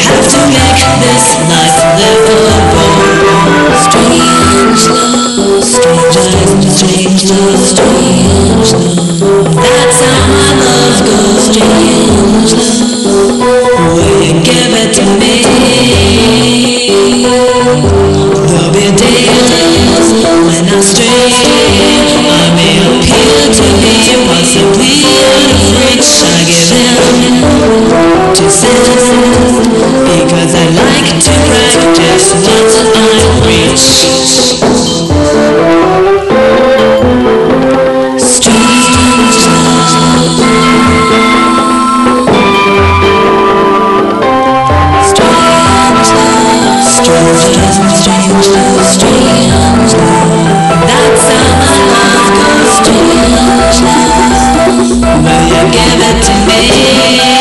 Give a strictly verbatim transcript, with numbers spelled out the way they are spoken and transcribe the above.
have to make this life livable. Strange love, strange, strange love, strange love. That's how my love goes. Strange love, will you give it to me? There'll be days when I stray. I may appear to be possibly out of reach. I give in to sin because I like to practice what I preach. Strange love, strange love, strange love, strange love. That's how my love goes. Strange love, will you give it to me?